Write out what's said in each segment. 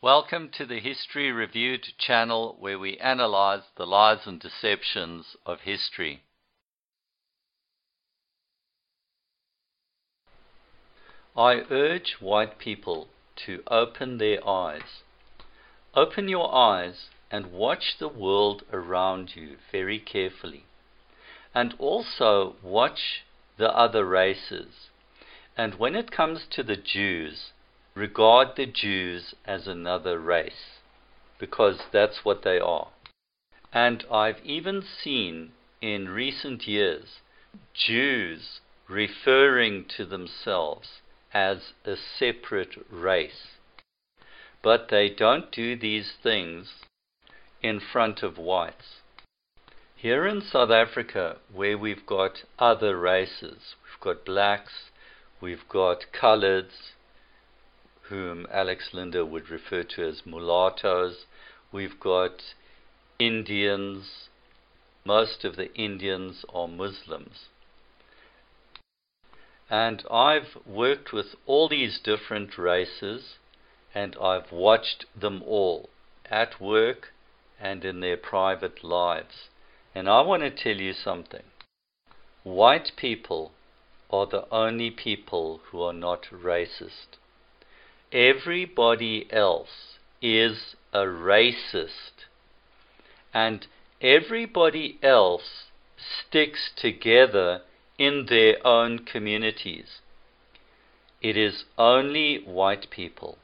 Welcome to the History Reviewed channel, where we analyze the lies and deceptions of history. I urge white people to open their eyes. Open your eyes and watch the world around you very carefully. And also watch the other races. And when it comes to the Jews, regard the Jews as another race, because that's what they are. And I've even seen in recent years Jews referring to themselves as a separate race. But they don't do these things in front of whites. Here in South Africa, where we've got other races, we've got blacks, we've got coloreds, whom Alex Linder would refer to as mulattoes. We've got Indians. Most of the Indians are Muslims. And I've worked with all these different races, and I've watched them all at work and in their private lives. And I want to tell you something. White people are the only people who are not racist. Everybody else is a racist, and everybody else sticks together in their own communities. It is only white people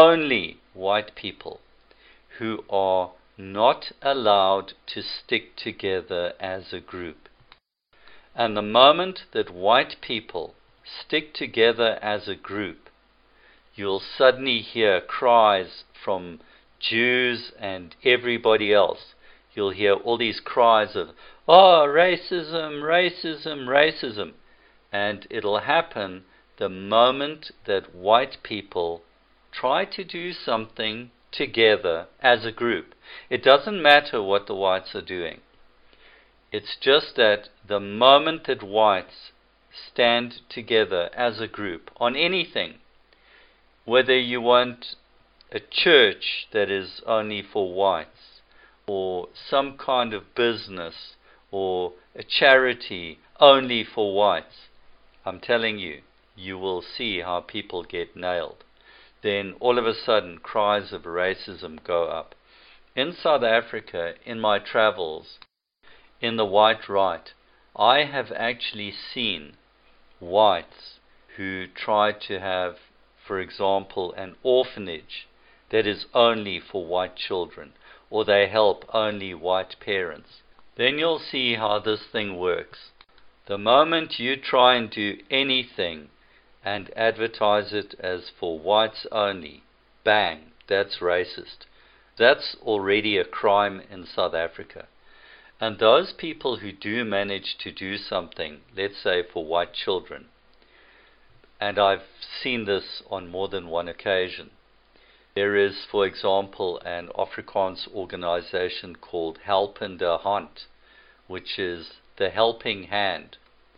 who are not allowed to stick together as a group. And the moment that white people stick together as a group, you'll suddenly hear cries from Jews and everybody else. You'll hear all these cries of, "Oh, racism, racism, racism." And it'll happen the moment that white people try to do something together as a group. It doesn't matter what the whites are doing. It's just that the moment that whites stand together as a group on anything, whether you want a church that is only for whites, or some kind of business, or a charity only for whites, I'm telling you, you will see how people get nailed. Then all of a sudden, cries of racism go up. In South Africa, in my travels, in the white right, I have actually seen whites who try to have, for example, an orphanage that is only for white children, or they help only white parents. Then you'll see how this thing works. The moment you try and do anything and advertise it as for whites only, bang, that's racist. That's already a crime in South Africa. And those people who do manage to do something, let's say for white children, and I've seen this on more than one occasion. There is, for example, an Afrikaans organization called Helpende Hand, which is the helping hand.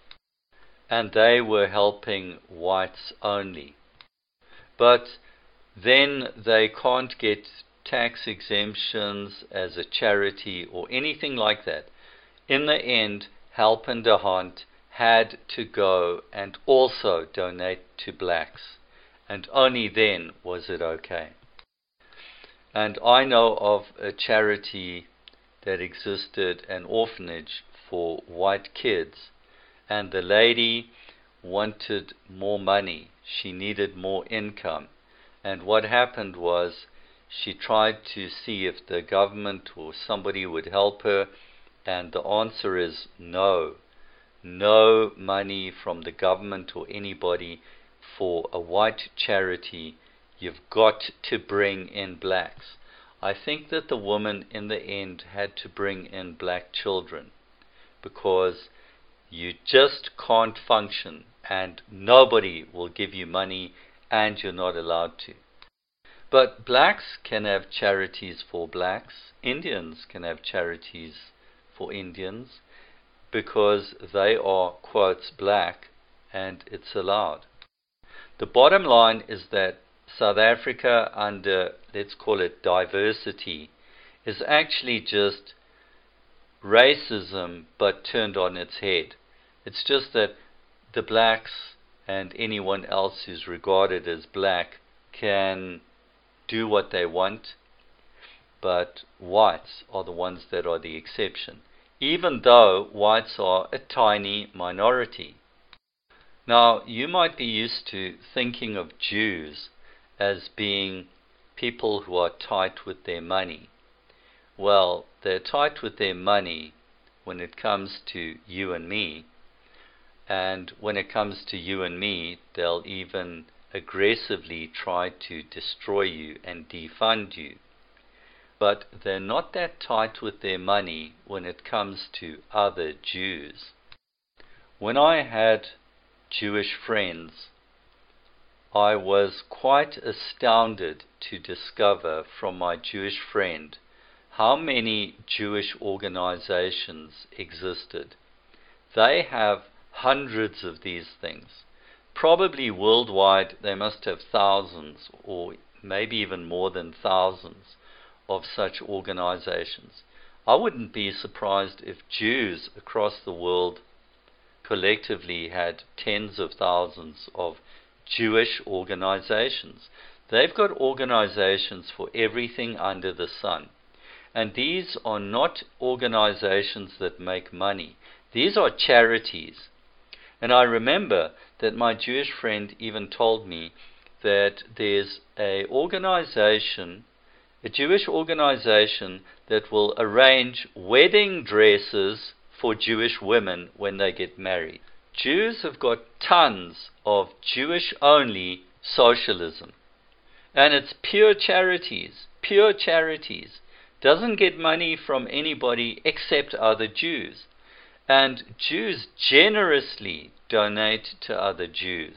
And they were helping whites only. But then they can't get tax exemptions as a charity or anything like that. In the end, Helpende Hand had to go and also donate to blacks, and only then was it okay. And I know of a charity that existed, an orphanage for white kids, and the lady wanted more money. She needed more income. And what happened was she tried to see if the government or somebody would help her, and the answer is no. No money from the government or anybody for a white charity. You've got to bring in blacks. I think that the woman in the end had to bring in black children, because you just can't function and nobody will give you money and you're not allowed to. But blacks can have charities for blacks. Indians can have charities for Indians, because they are, quotes, black, and it's allowed. The bottom line is that South Africa under, let's call it diversity, is actually just racism but turned on its head. It's just that the blacks and anyone else who's regarded as black can do what they want, but whites are the ones that are the exception, even though whites are a tiny minority. Now, you might be used to thinking of Jews as being people who are tight with their money. Well, they're tight with their money when it comes to you and me, and when it comes to you and me, they'll even aggressively try to destroy you and defund you. But they're not that tight with their money when it comes to other Jews. When I had Jewish friends, I was quite astounded to discover from my Jewish friend how many Jewish organizations existed. They have hundreds of these things. Probably worldwide they must have thousands, or maybe even more than thousands, of such organizations. I wouldn't be surprised if Jews across the world collectively had tens of thousands of Jewish organizations. They've got organizations for everything under the sun. And these are not organizations that make money. These are charities. And I remember that my Jewish friend even told me that there's a Jewish organization that will arrange wedding dresses for Jewish women when they get married. Jews have got tons of Jewish-only socialism. And it's pure charities, pure charities. Doesn't get money from anybody except other Jews. And Jews generously donate to other Jews.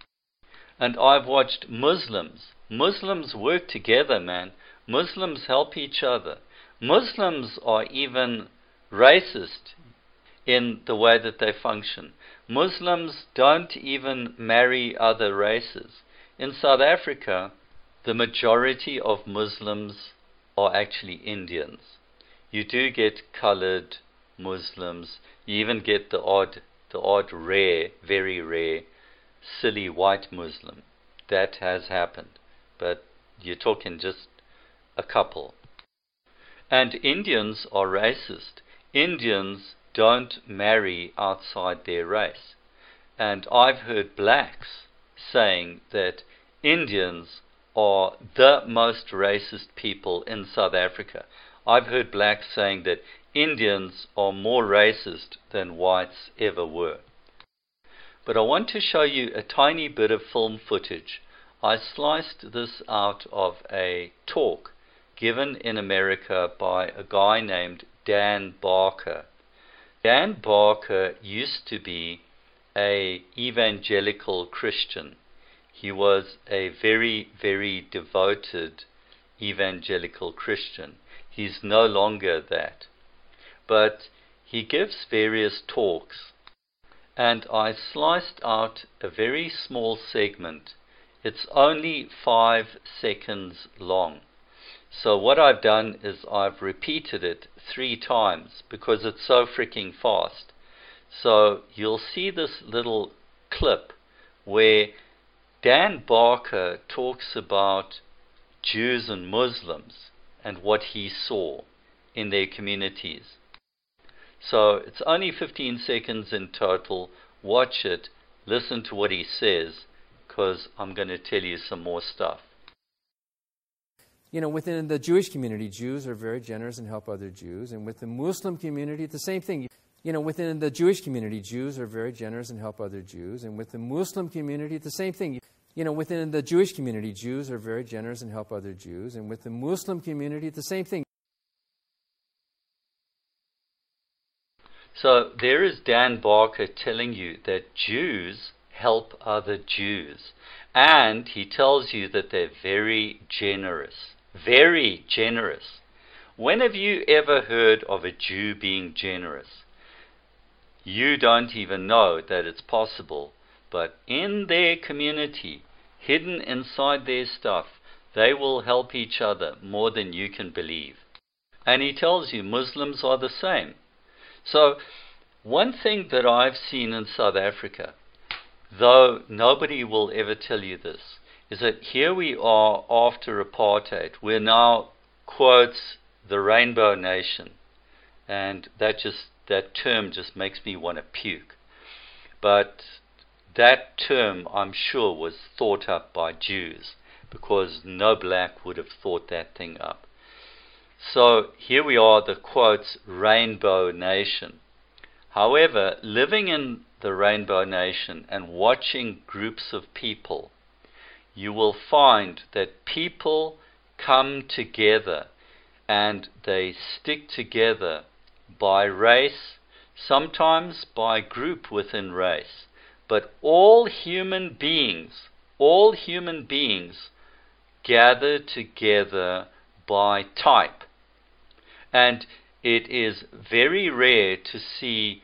And I've watched Muslims. Muslims work together, man. Muslims help each other. Muslims are even racist in the way that they function. Muslims don't even marry other races. In South Africa, the majority of Muslims are actually Indians. You do get colored Muslims. You even get the odd rare, very rare, silly white Muslim. That has happened. But you're talking just a couple. And Indians are racist. Indians don't marry outside their race. And I've heard blacks saying that Indians are the most racist people in South Africa. I've heard blacks saying that Indians are more racist than whites ever were. But I want to show you a tiny bit of film footage. I sliced this out of a talk given in America by a guy named Dan Barker. Dan Barker used to be an evangelical Christian. He was a very, very devoted evangelical Christian. He's no longer that. But he gives various talks. And I sliced out a very small segment. It's only 5 seconds long. So what I've done is I've repeated it 3 times because it's so freaking fast. So you'll see this little clip where Dan Barker talks about Jews and Muslims and what he saw in their communities. So it's only 15 seconds in total. Watch it, listen to what he says, because I'm going to tell you some more stuff. You know, within the Jewish community, Jews are very generous and help other Jews. And with the Muslim community, the same thing. You know, within the Jewish community, Jews are very generous and help other Jews. And with the Muslim community, the same thing. You know, within the Jewish community, Jews are very generous and help other Jews. And with the Muslim community, the same thing. So there is Dan Barker telling you that Jews help other Jews. And he tells you that they're very generous. Very generous. When have you ever heard of a Jew being generous? You don't even know that it's possible. But in their community, hidden inside their stuff, they will help each other more than you can believe. And he tells you Muslims are the same. So, one thing that I've seen in South Africa, though nobody will ever tell you this, is that here we are after apartheid. We're now, quotes, the Rainbow Nation. And that term just makes me want to puke. But that term, I'm sure, was thought up by Jews, because no black would have thought that thing up. So here we are, the quotes, Rainbow Nation. However, living in the Rainbow Nation and watching groups of people, you will find that people come together and they stick together by race, sometimes by group within race. But all human beings gather together by type. And it is very rare to see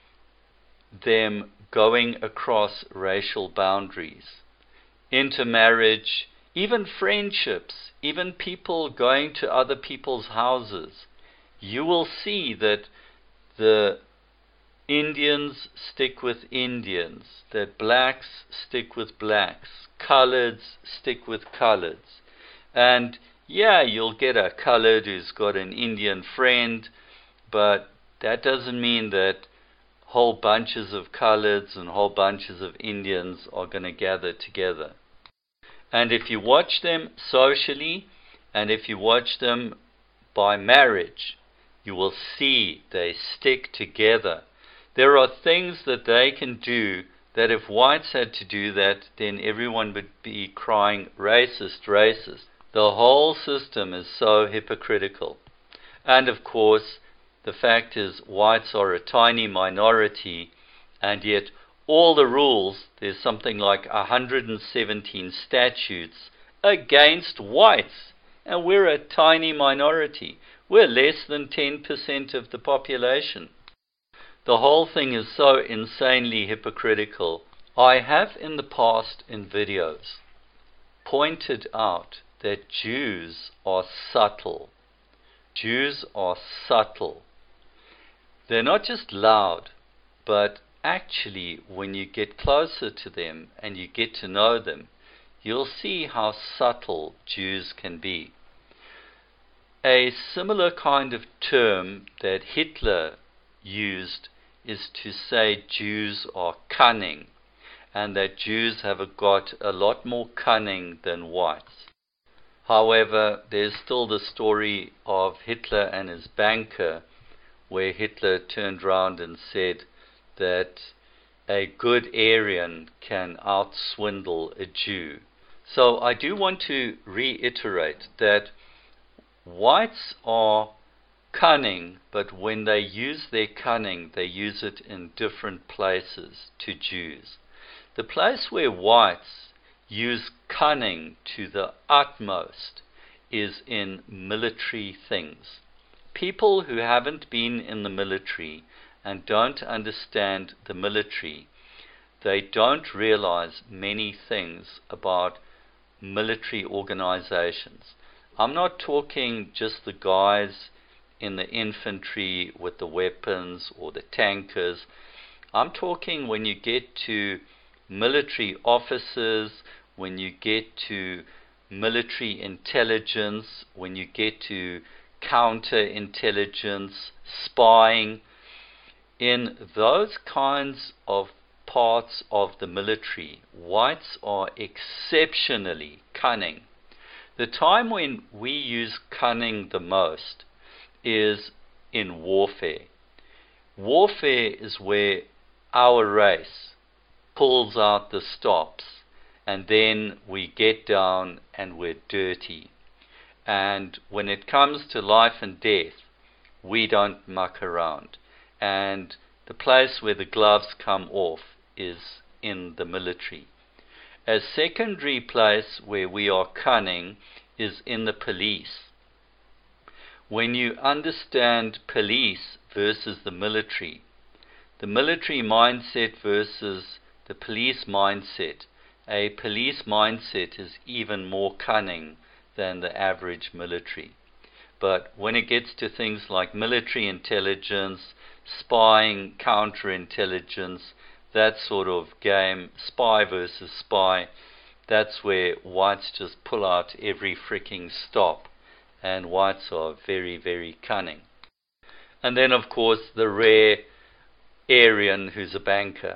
them going across racial boundaries. Intermarriage, even friendships, even people going to other people's houses. You will see that the Indians stick with Indians, that blacks stick with blacks, coloreds stick with coloreds. And yeah, you'll get a colored who's got an Indian friend, but that doesn't mean that whole bunches of coloreds and whole bunches of Indians are going to gather together. And if you watch them socially, and if you watch them by marriage, you will see they stick together. There are things that they can do that if whites had to do that, then everyone would be crying, racist, racist. The whole system is so hypocritical. And of course, the fact is whites are a tiny minority, and yet all the rules, there's something like 117 statutes against whites, and we're a tiny minority. We're less than 10% of the population. The whole thing is so insanely hypocritical. I have in the past in videos pointed out that Jews are subtle. Jews are subtle. They're not just loud, but actually when you get closer to them and you get to know them, you'll see how subtle Jews can be. A similar kind of term that Hitler used is to say Jews are cunning, and that Jews have got a lot more cunning than whites. However, there's still the story of Hitler and his banker, where Hitler turned round and said that a good Aryan can outswindle a Jew. So I do want to reiterate that whites are cunning, but when they use their cunning, they use it in different places to Jews. The place where whites use cunning to the utmost is in military things. People who haven't been in the military and don't understand the military, they don't realize many things about military organizations. I'm not talking just the guys in the infantry with the weapons or the tankers. I'm talking when you get to military officers, when you get to military intelligence, when you get to counterintelligence, spying. In those kinds of parts of the military, whites are exceptionally cunning. The time when we use cunning the most is in warfare. Warfare is where our race pulls out the stops, and then we get down and we're dirty. And when it comes to life and death, we don't muck around. And the place where the gloves come off is in the military. A secondary place where we are cunning is in the police. When you understand police versus the military mindset versus the police mindset, a police mindset is even more cunning than the average military. But when it gets to things like military intelligence, spying, counterintelligence, that sort of game, spy versus spy, that's where whites just pull out every freaking stop, and whites are very, very cunning. And then, of course, the rare Aryan who's a banker.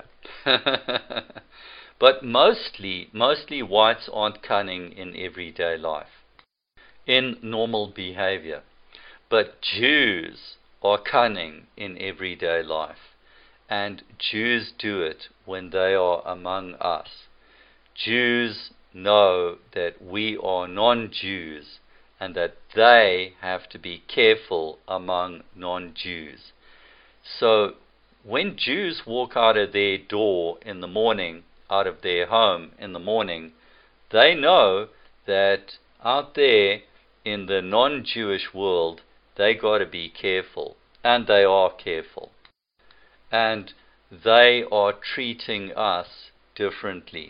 But mostly whites aren't cunning in everyday life, in normal behavior. But Jews are cunning in everyday life. And Jews do it when they are among us. Jews know that we are non-Jews and that they have to be careful among non-Jews. So when Jews walk out of their door in the morning, out of their home in the morning, they know that out there in the non-Jewish world, they got to be careful, and they are careful. And they are treating us differently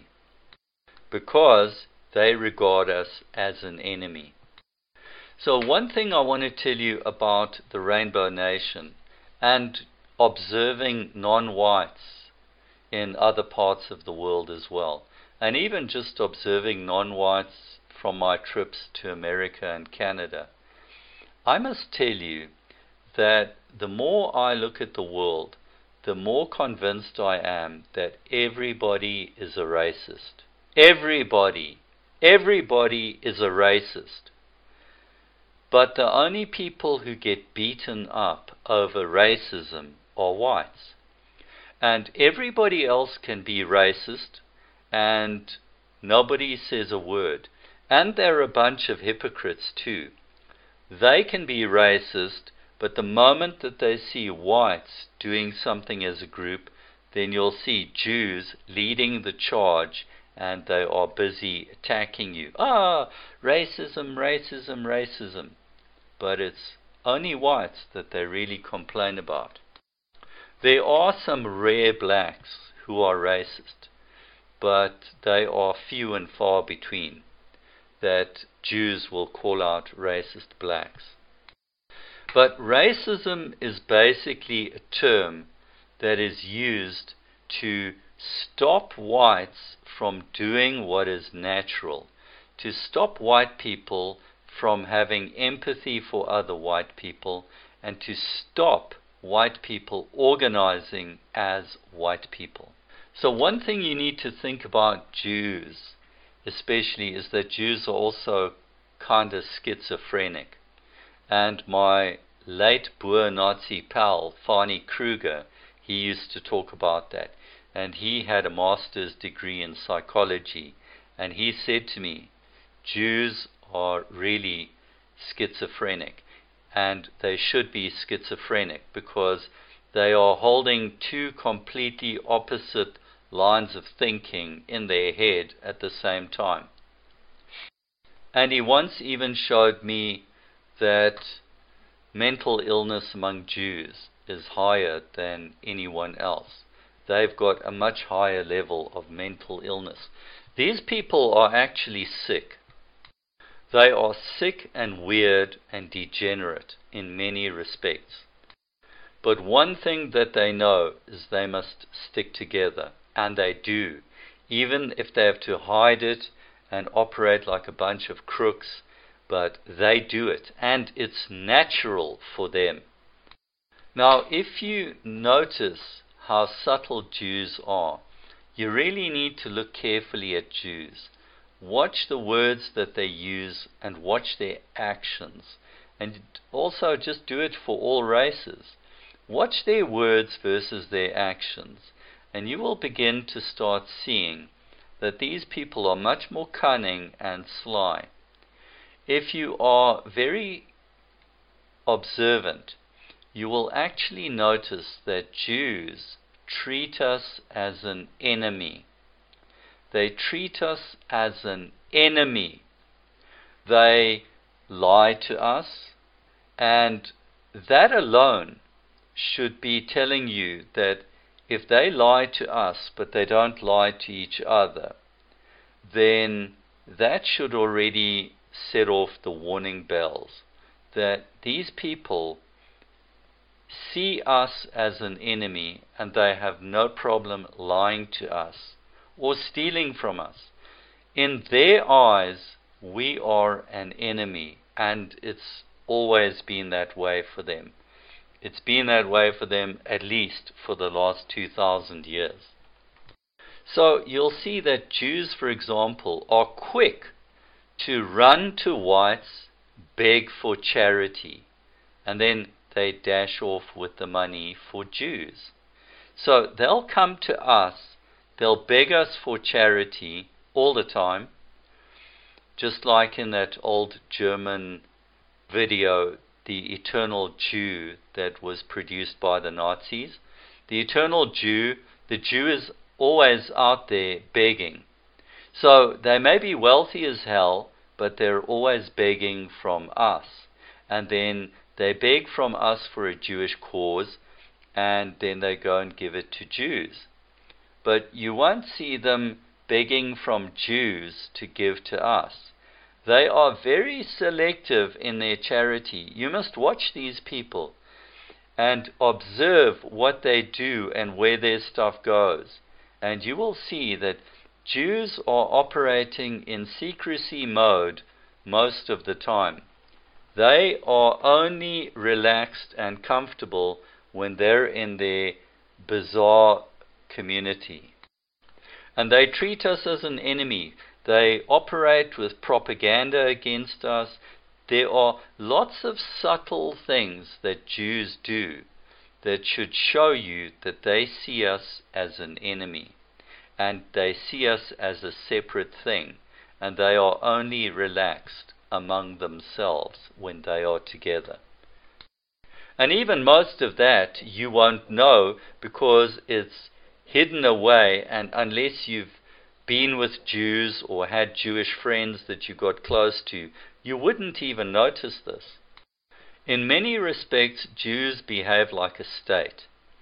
because they regard us as an enemy. So one thing I want to tell you about the Rainbow Nation and observing non-whites in other parts of the world as well, and even just observing non-whites from my trips to America and Canada, I must tell you that the more I look at the world, the more convinced I am that everybody is a racist. Everybody is a racist. But the only people who get beaten up over racism are whites. And everybody else can be racist, and nobody says a word. And they're a bunch of hypocrites too. They can be racist, but the moment that they see whites doing something as a group, then you'll see Jews leading the charge, and they are busy attacking you. Racism, racism, racism. But it's only whites that they really complain about. There are some rare blacks who are racist, but they are few and far between that Jews will call out racist blacks. But racism is basically a term that is used to stop whites from doing what is natural, to stop white people from having empathy for other white people, and to stop white people organizing as white people. So one thing you need to think about Jews especially is that Jews are also kind of schizophrenic. And my late Boer Nazi pal, Fani Kruger, he used to talk about that. And he had a master's degree in psychology. And he said to me, Jews are really schizophrenic. And they should be schizophrenic because they are holding two completely opposite lines of thinking in their head at the same time. And he once even showed me that mental illness among Jews is higher than anyone else. They've got a much higher level of mental illness. These people are actually sick. They are sick and weird and degenerate in many respects. But one thing that they know is they must stick together. And they do, even if they have to hide it and operate like a bunch of crooks, but they do it, and it's natural for them. Now, if you notice how subtle Jews are, you really need to look carefully at Jews. Watch the words that they use and watch their actions. And also just do it for all races. Watch their words versus their actions. And you will begin to start seeing that these people are much more cunning and sly. If you are very observant, you will actually notice that Jews treat us as an enemy. They treat us as an enemy. They lie to us, and that alone should be telling you that if they lie to us, but they don't lie to each other, then that should already set off the warning bells that these people see us as an enemy and they have no problem lying to us or stealing from us. In their eyes, we are an enemy, and it's always been that way for them. It's been that way for them at least for the last 2,000 years. So you'll see that Jews, for example, are quick to run to whites, beg for charity, and then they dash off with the money for Jews. So they'll come to us, they'll beg us for charity all the time, just like in that old German video, The Eternal Jew, that was produced by the Nazis. The eternal Jew, the Jew is always out there begging. So they may be wealthy as hell, but they're always begging from us. And then they beg from us for a Jewish cause, and then they go and give it to Jews. But you won't see them begging from Jews to give to us. They are very selective in their charity. You must watch these people and observe what they do and where their stuff goes. And you will see that Jews are operating in secrecy mode most of the time. They are only relaxed and comfortable when they're in their bizarre community. And they treat us as an enemy. They operate with propaganda against us. There are lots of subtle things that Jews do that should show you that they see us as an enemy, and they see us as a separate thing, and they are only relaxed among themselves when they are together. And even most of that you won't know because it's hidden away, and unless you've been with Jews or had Jewish friends that you got close to, you wouldn't even notice this. In many respects, Jews behave like a state,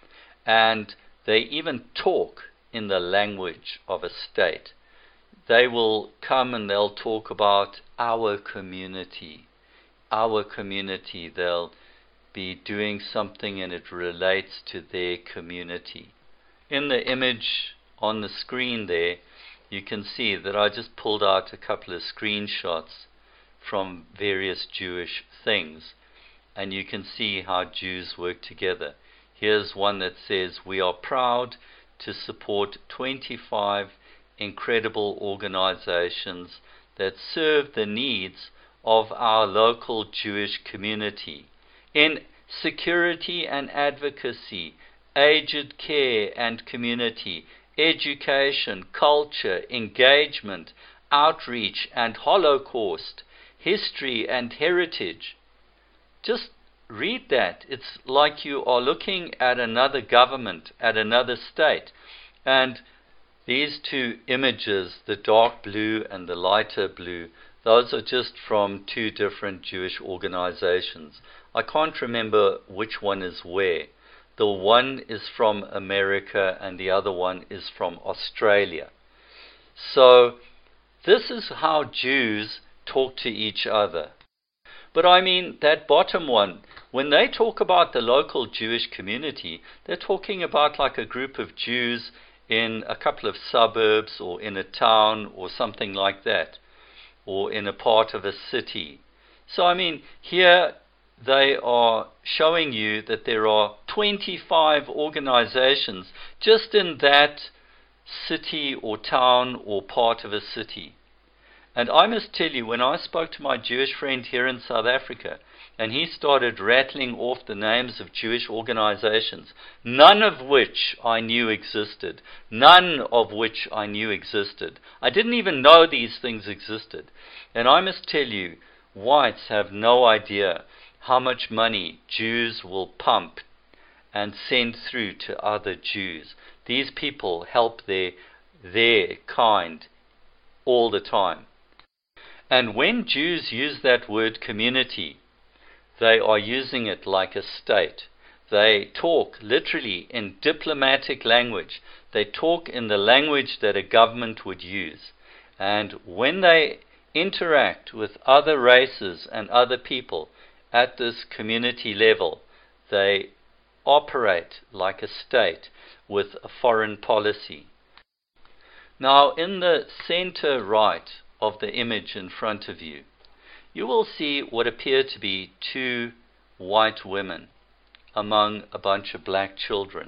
and they even talk in the language of a state. They will come and they'll talk about our community. Our community, they'll be doing something and it relates to their community. In the image on the screen there, you can see that I just pulled out a couple of screenshots from various Jewish things, and you can see how Jews work together. Here's one that says, "We are proud to support 25 incredible organizations that serve the needs of our local Jewish community in security and advocacy, aged care and community, education, culture, engagement, outreach and Holocaust, history and heritage." Just read that. It's like you are looking at another government, at another state. And these two images, the dark blue and the lighter blue, those are just from two different Jewish organizations. I can't remember which one is where. The one is from America and the other one is from Australia. So this is how Jews talk to each other. But I mean, that bottom one, when they talk about the local Jewish community, they're talking about like a group of Jews in a couple of suburbs or in a town or something like that, or in a part of a city. So I mean, here they are showing you that there are 25 organizations just in that city or town or part of a city. And I must tell you, when I spoke to my Jewish friend here in South Africa, and he started rattling off the names of Jewish organizations, none of which I knew existed. None of which I knew existed. I didn't even know these things existed. And I must tell you, whites have no idea how much money Jews will pump and send through to other Jews. These people help their kind all the time. And when Jews use that word community, they are using it like a state. They talk literally in diplomatic language. They talk in the language that a government would use. And when they interact with other races and other people at this community level, they operate like a state with a foreign policy. Now, in the center right of the image in front of you, you will see what appear to be two white women among a bunch of black children.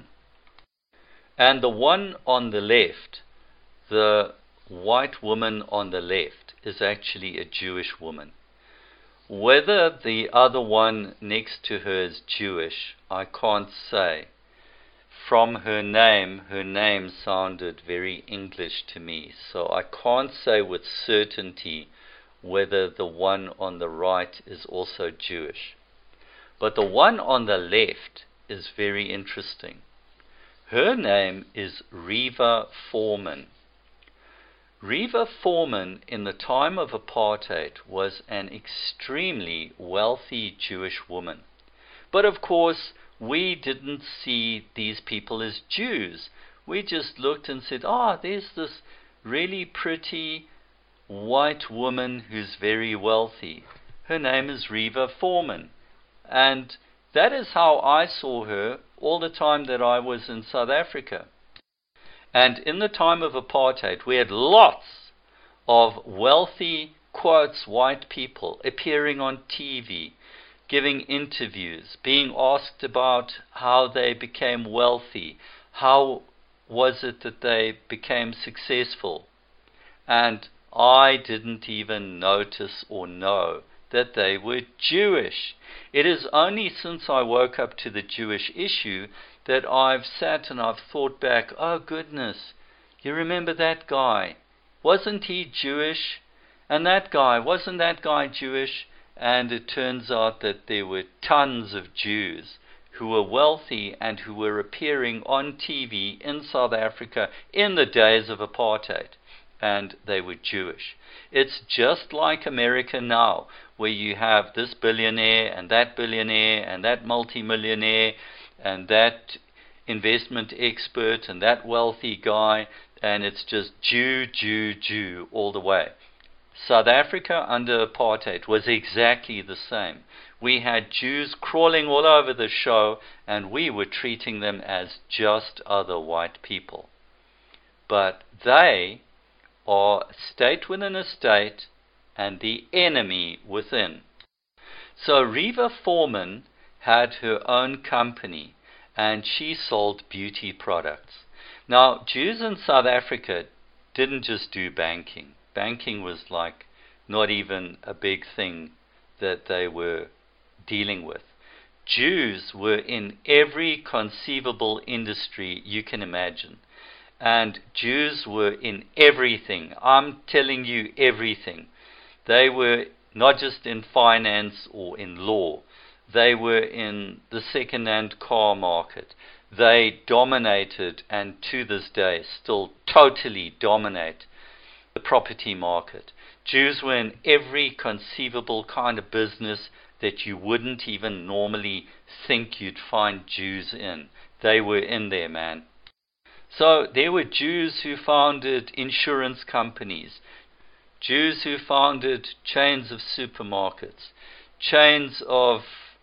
And the one on the left, the white woman on the left, is actually a Jewish woman. Whether the other one next to her is Jewish, I can't say. From her name sounded very English to me, so I can't say with certainty whether the one on the right is also Jewish. But the one on the left is very interesting. Her name is Reva Foreman. Reva Foreman, in the time of apartheid, was an extremely wealthy Jewish woman. But of course, we didn't see these people as Jews. We just looked and said, there's this really pretty white woman who's very wealthy. Her name is Reva Foreman. And that is how I saw her all the time that I was in South Africa. And in the time of apartheid, we had lots of wealthy, quotes, white people appearing on TV, giving interviews, being asked about how they became wealthy, how was it that they became successful. And I didn't even notice or know that they were Jewish. It is only since I woke up to the Jewish issue that I've sat and I've thought back, oh goodness, you remember that guy? Wasn't he Jewish? And that guy, wasn't that guy Jewish? And it turns out that there were tons of Jews who were wealthy and who were appearing on TV in South Africa in the days of apartheid. And they were Jewish. It's just like America now, where you have this billionaire and that multimillionaire and that investment expert and that wealthy guy, and it's just Jew all the way. South Africa under apartheid was exactly the same. We had Jews crawling all over the show, and we were treating them as just other white people. But they are a state within a state and the enemy within. So Reva Foreman had her own company and she sold beauty products. Now, Jews in South Africa didn't just do banking. Banking was like not even a big thing that they were dealing with. Jews were in every conceivable industry you can imagine. And Jews were in everything. I'm telling you, everything. They were not just in finance or in law. They were in the second-hand car market. They dominated, and to this day still totally dominate, the property market. Jews were in every conceivable kind of business that you wouldn't even normally think you'd find Jews in. They were in there, man. So there were Jews who founded insurance companies, Jews who founded chains of supermarkets, chains of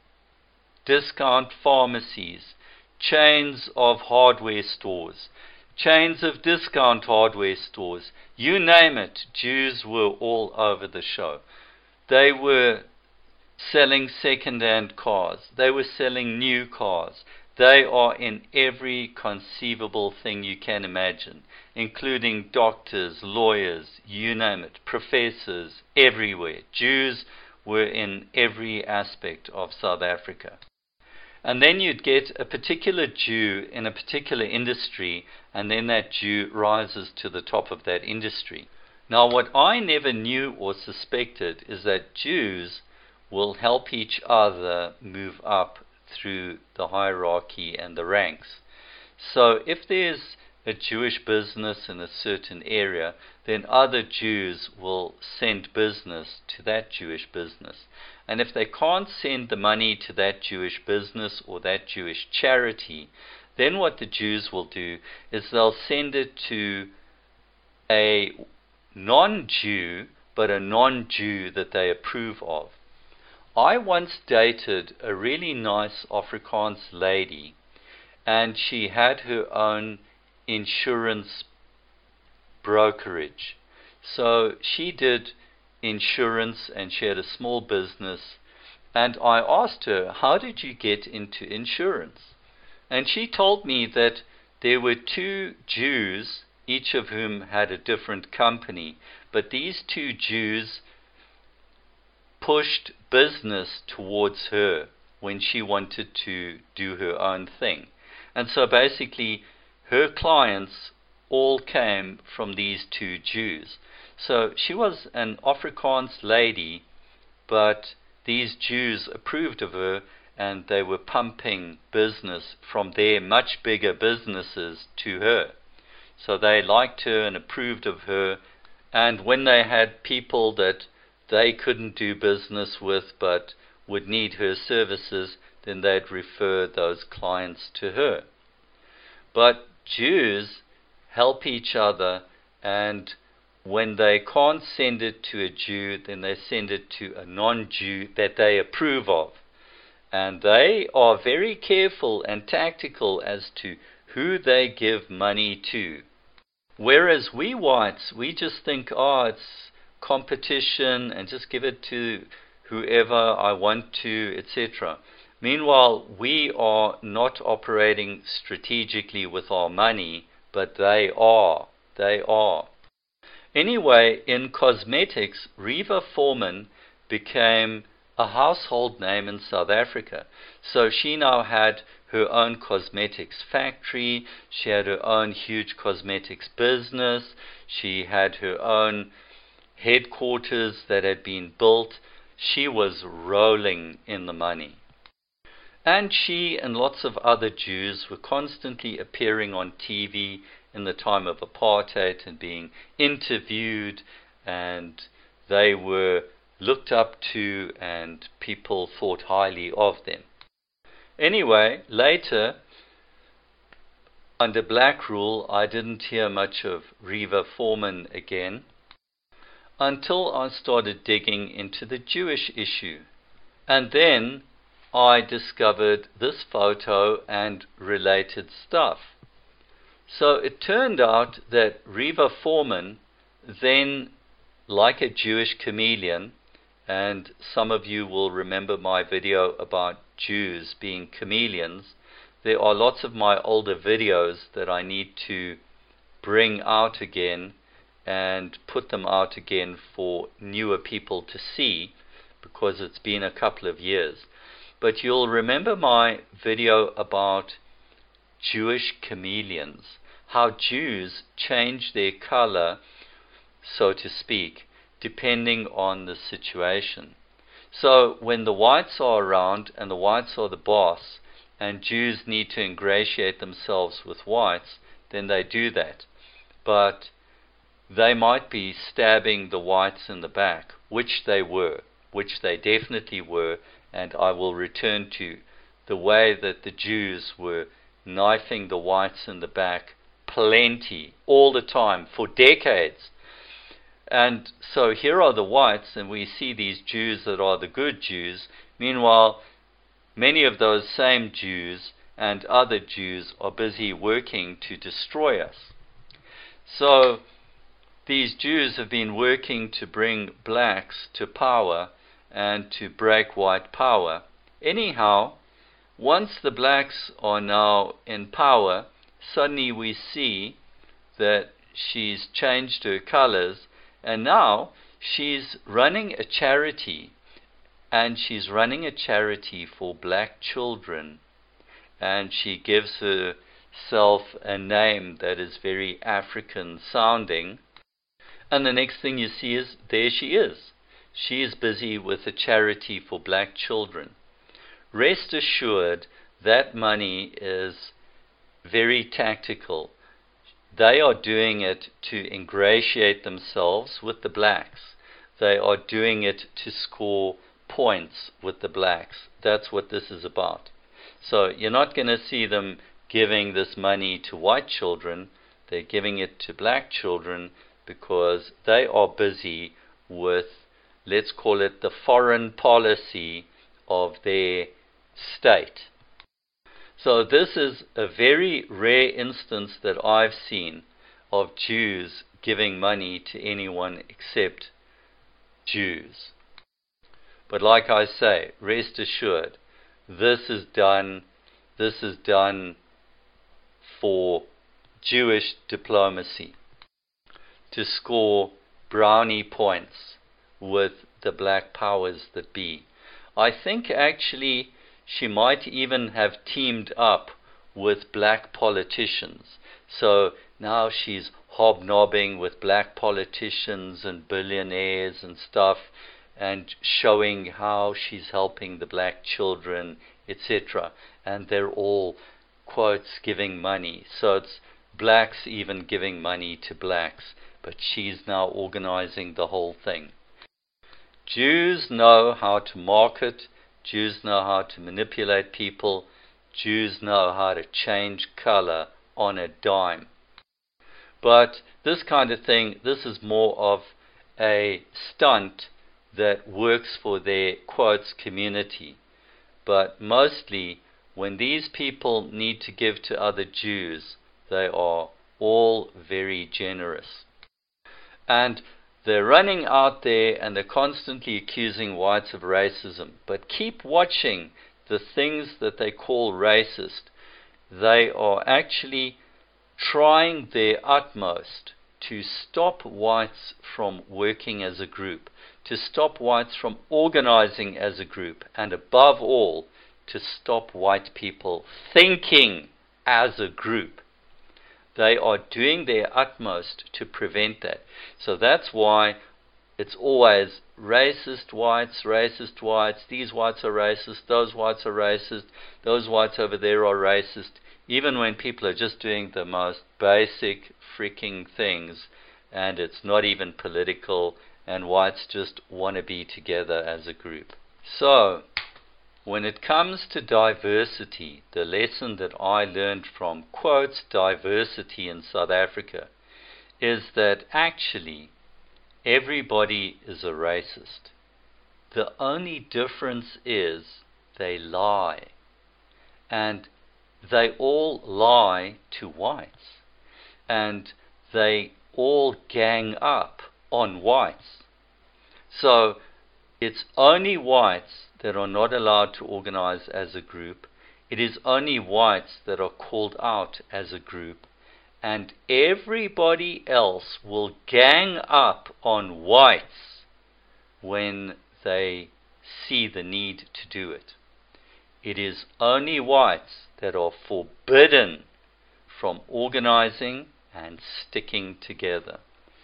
discount pharmacies, chains of hardware stores, chains of discount hardware stores. You name it, Jews were all over the show. They were selling second-hand cars. They were selling new cars. They are in every conceivable thing you can imagine, including doctors, lawyers, you name it, professors, everywhere. Jews were in every aspect of South Africa. And then you'd get a particular Jew in a particular industry, and then that Jew rises to the top of that industry. Now, what I never knew or suspected is that Jews will help each other move up through the hierarchy and the ranks. So if there's a Jewish business in a certain area, then other Jews will send business to that Jewish business. And if they can't send the money to that Jewish business or that Jewish charity, then what the Jews will do is they'll send it to a non-Jew, but a non-Jew that they approve of. I once dated a really nice Afrikaans lady, and she had her own insurance brokerage. So she did insurance and she had a small business, and I asked her, how did you get into insurance? And she told me that there were two Jews, each of whom had a different company, but these two Jews pushed business towards her when she wanted to do her own thing. And so basically her clients all came from these two Jews. So she was an Afrikaans lady, but these Jews approved of her, and they were pumping business from their much bigger businesses to her. So they liked her and approved of her, and when they had people that they couldn't do business with but would need her services, then they'd refer those clients to her. But Jews help each other, and when they can't send it to a Jew, then they send it to a non-Jew that they approve of. And they are very careful and tactical as to who they give money to. Whereas we whites, we just think, it's competition and just give it to whoever I want to, etc. Meanwhile, we are not operating strategically with our money, but they are. They are. Anyway, in cosmetics, Riva Foreman became a household name in South Africa. So she now had her own cosmetics factory, she had her own huge cosmetics business, she had her own headquarters that had been built. She was rolling in the money. And she and lots of other Jews were constantly appearing on TV in the time of apartheid and being interviewed, and they were looked up to and people thought highly of them. Anyway, later, under black rule, I didn't hear much of Riva Foreman again until I started digging into the Jewish issue. And then I discovered this photo and related stuff. So it turned out that Riva Foreman then, like a Jewish chameleon, and some of you will remember my video about Jews being chameleons, there are lots of my older videos that I need to bring out again and put them out again for newer people to see, because it's been a couple of years. But you'll remember my video about Jewish chameleons, how Jews change their color, so to speak, depending on the situation. So when the whites are around and the whites are the boss, and Jews need to ingratiate themselves with whites, then they do that. But they might be stabbing the whites in the back, which they definitely were, and I will return to the way that the Jews were knifing the whites in the back plenty, all the time, for decades. And so here are the whites, and we see these Jews that are the good Jews. Meanwhile, many of those same Jews and other Jews are busy working to destroy us. So these Jews have been working to bring blacks to power and to break white power. Anyhow, once the blacks are now in power, suddenly we see that she's changed her colors, and now she's running a charity, and she's running a charity for black children, and she gives herself a name that is very African sounding, and the next thing you see is there she is. She is busy with a charity for black children. Rest assured, that money is very tactical. They are doing it to ingratiate themselves with the blacks. They are doing it to score points with the blacks. That's what this is about. So you're not going to see them giving this money to white children. They're giving it to black children because they are busy with, let's call it, the foreign policy of their state. So this is a very rare instance that I've seen of Jews giving money to anyone except Jews. But like I say, rest assured, this is done for Jewish diplomacy, to score brownie points with the black powers that be. I think actually she might even have teamed up with black politicians. So now she's hobnobbing with black politicians and billionaires and stuff, and showing how she's helping the black children, etc. And they're all, quotes, giving money. So it's blacks even giving money to blacks, but she's now organizing the whole thing. Jews know how to market, Jews know how to manipulate people, Jews know how to change color on a dime. But this kind of thing, this is more of a stunt that works for their, quotes, community. But mostly, when these people need to give to other Jews, they are all very generous. And they're running out there and they're constantly accusing whites of racism. But keep watching the things that they call racist. They are actually trying their utmost to stop whites from working as a group, to stop whites from organizing as a group, and above all, to stop white people thinking as a group. They are doing their utmost to prevent that. So that's why it's always racist whites, these whites are racist, those whites are racist, those whites over there are racist, even when people are just doing the most basic freaking things, and it's not even political, and whites just want to be together as a group. So, when it comes to diversity, the lesson that I learned from, quotes, diversity in South Africa, is that actually everybody is a racist. The only difference is they lie. And they all lie to whites. And they all gang up on whites. So it's only whites that are not allowed to organize as a group. It is only whites that are called out as a group. And everybody else will gang up on whites when they see the need to do it. It is only whites that are forbidden from organizing and sticking together.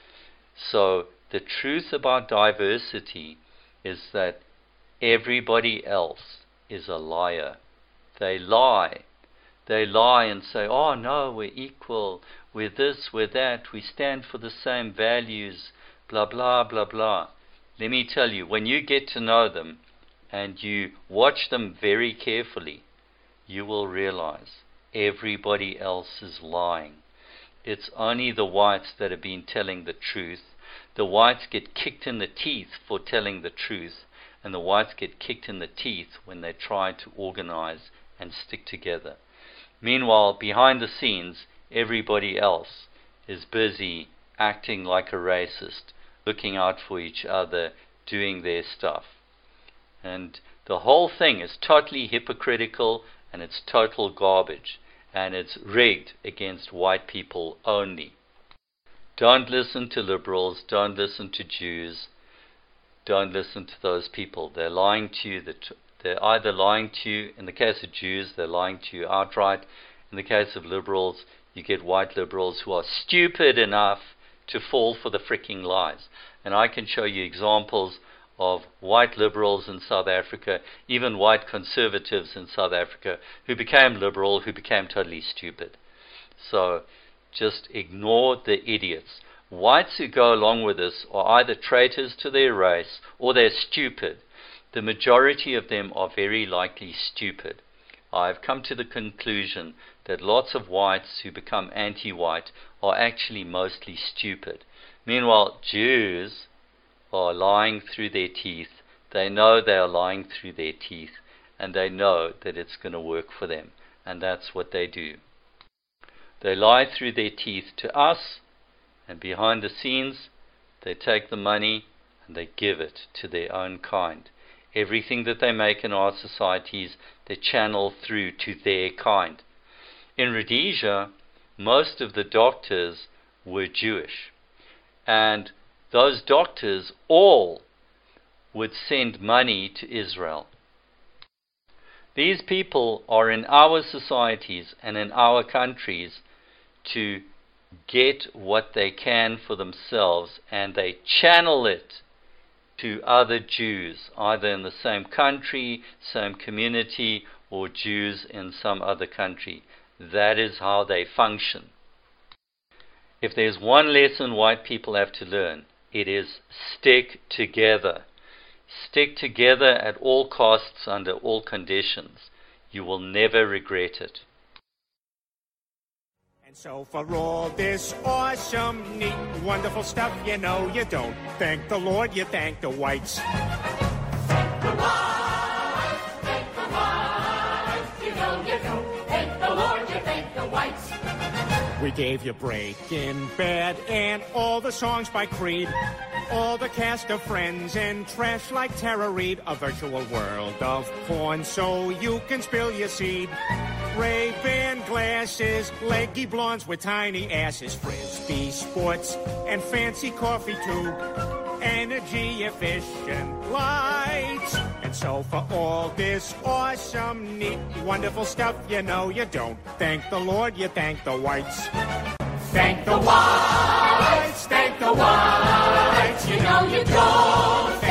So the truth about diversity is that everybody else is a liar. They lie. They lie and say, oh no, we're equal, we're this, we're that, we stand for the same values, blah, blah, blah, blah. Let me tell you, when you get to know them and you watch them very carefully, you will realize everybody else is lying. It's only the whites that have been telling the truth. The whites get kicked in the teeth for telling the truth, and the whites get kicked in the teeth when they try to organize and stick together. Meanwhile, behind the scenes, everybody else is busy acting like a racist, looking out for each other, doing their stuff. And the whole thing is totally hypocritical, and it's total garbage, and it's rigged against white people only. Don't listen to liberals, don't listen to Jews, don't listen to those people. They're lying to you. They're either lying to you, in the case of Jews, they're lying to you outright. In the case of liberals, you get white liberals who are stupid enough to fall for the freaking lies. And I can show you examples of white liberals in South Africa, even white conservatives in South Africa, who became liberal, who became totally stupid. So just ignore the idiots. Whites who go along with this are either traitors to their race or they're stupid. The majority of them are very likely stupid. I've come to the conclusion that lots of whites who become anti-white are actually mostly stupid. Meanwhile, Jews are lying through their teeth. They know they are lying through their teeth, and they know that it's going to work for them, and that's what they do. They lie through their teeth to us, and behind the scenes, they take the money and they give it to their own kind. Everything that they make in our societies, they channel through to their kind. In Rhodesia, most of the doctors were Jewish, and those doctors all would send money to Israel. These people are in our societies and in our countries to get what they can for themselves, and they channel it to other Jews, either in the same country, same community, or Jews in some other country. That is how they function. If there's one lesson white people have to learn, it is stick together. Stick together at all costs, under all conditions. You will never regret it. And so for all this awesome, neat, wonderful stuff, you know you don't thank the Lord, you thank the whites. Thank the whites, you know you don't thank the Lord, you thank the whites. We gave you Breaking Bad and all the songs by Creed, all the cast of Friends and trash like Tara Reid, a virtual world of porn so you can spill your seed. Ray-Ban glasses, leggy blondes with tiny asses, Frisbee sports, and fancy coffee too, energy-efficient lights. And so for all this awesome, neat, wonderful stuff, you know you don't thank the Lord, you thank the whites. Thank the whites, you know you don't